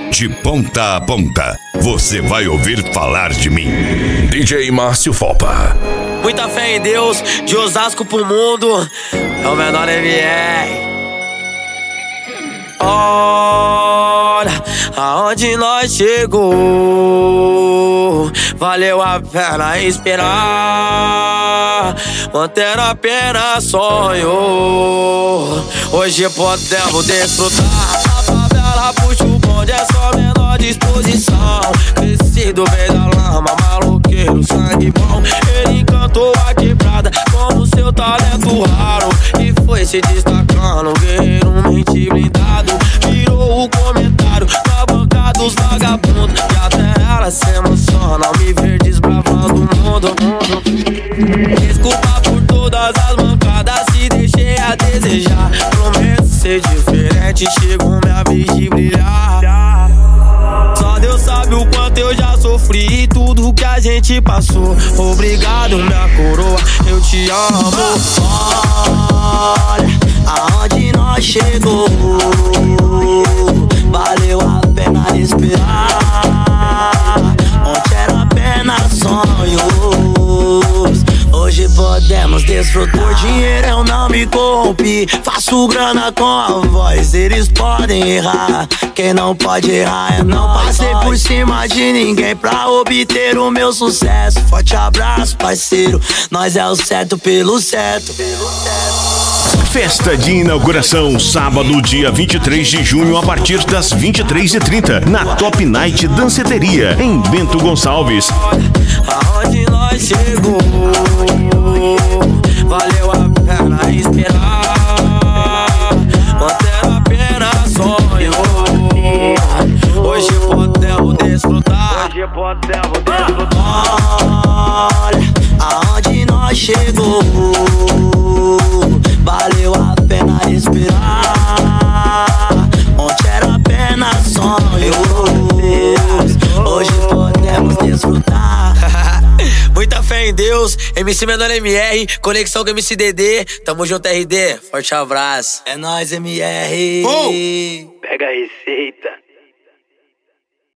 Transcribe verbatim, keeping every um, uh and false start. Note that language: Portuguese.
De ponta a ponta, você vai ouvir falar de mim. D J Márcio Fopa. Muita fé em Deus, de Osasco pro mundo. É o menor M R. Olha aonde nós chegou. Valeu a pena esperar, manter apenas sonho. Hoje podemos desfrutar. A favela puxa o bonde, é só menor disposição. Crescido veio da lama, maloqueiro, sangue bom. Ele encantou a quebrada como seu talento raro e foi se destacando, guerreiro, mente blindado. Virou o comentário na banca dos vagabundos, e até ela se emociona ao me ver desbravando o mundo. Desculpa por todas as mancadas, se deixei a desejar. Prometo ser diferente, chegou minha vez de brilhar. Só Deus sabe o quanto eu já sofri e tudo que a gente passou. Obrigado, minha coroa, eu te amo. Olha aonde nós chegou. Valeu a pena esperar, onde era apenas sonhos. Hoje podemos desfrutar. Por dinheiro eu não me corrompi, faço grana com a voz. Eles podem errar, quem não pode errar é não. Passei por cima de ninguém pra obter o meu sucesso. Forte abraço, parceiro, nós é o certo pelo certo. Festa de inauguração, sábado, dia vinte e três de junho, a partir das vinte e três e trinta, na Top Night Danceteria, em Bento Gonçalves. Aonde nós chegou, valeu a pena esperar, manter apenas sonho. Hoje podemos desfrutar. Hoje podemos desfrutar. Olha aonde nós chegou. Valeu a pena esperar, onde era apenas sonhos. Hoje podemos desfrutar. Muita fé em Deus, M C Menor M R, conexão com M C D D. Tamo junto, R D, forte abraço. É nóis, M R. Uh! Pega a receita.